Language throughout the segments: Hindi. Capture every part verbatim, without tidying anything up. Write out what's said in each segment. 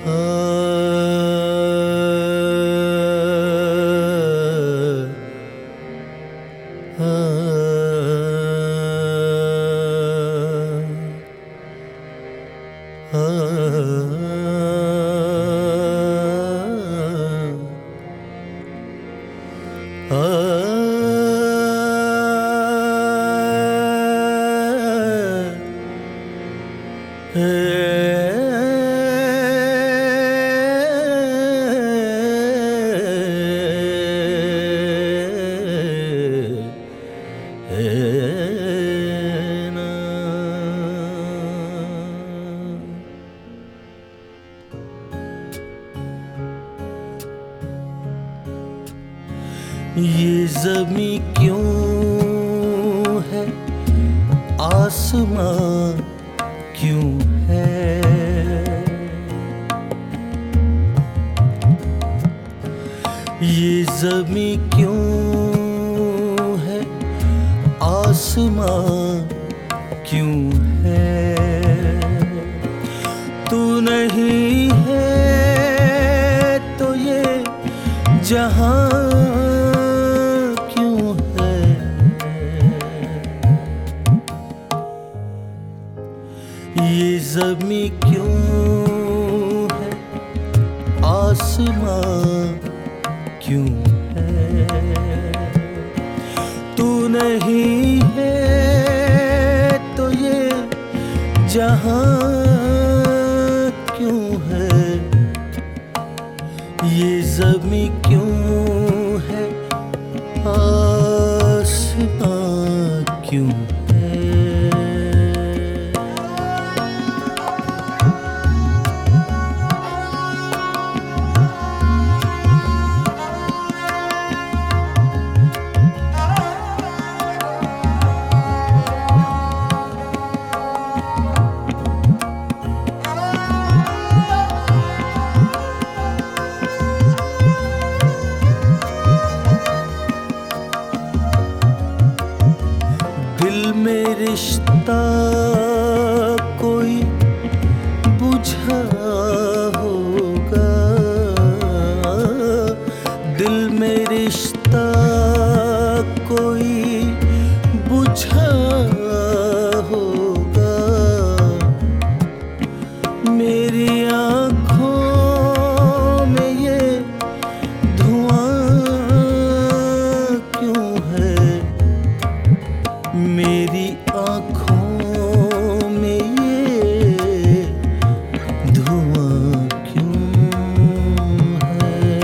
ये ज़मीं क्यों है, आसमां क्यों है, ये ज़मीं क्यों है, आसमां क्यों है, तू नहीं है तो ये जहां ये ज़मीं क्यों है, आसमां क्यों है, तू नहीं है तो ये जहां क्यों है, ये ज़मीं क्यों है, आसमां क्यों है। दिल में रिश्ता कोई बुझा होगा, दिल में रिश्ता कोई बुझा होगा, मेरी आँखों में ये धुआं क्यों है, मेरी आँखों में ये धुआं क्यों है।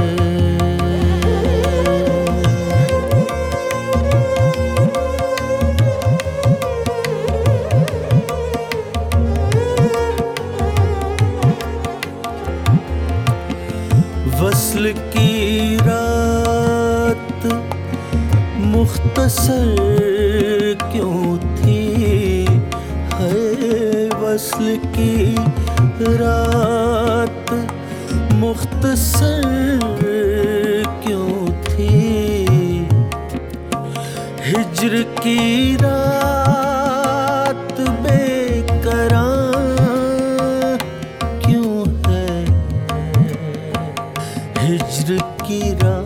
वस्ल की रात मुख्तसर क्यों थी, है वस्ल की रात मुख्तसर क्यों थी, हिज्र की रात बेकरार क्यों है, हिज्र की रात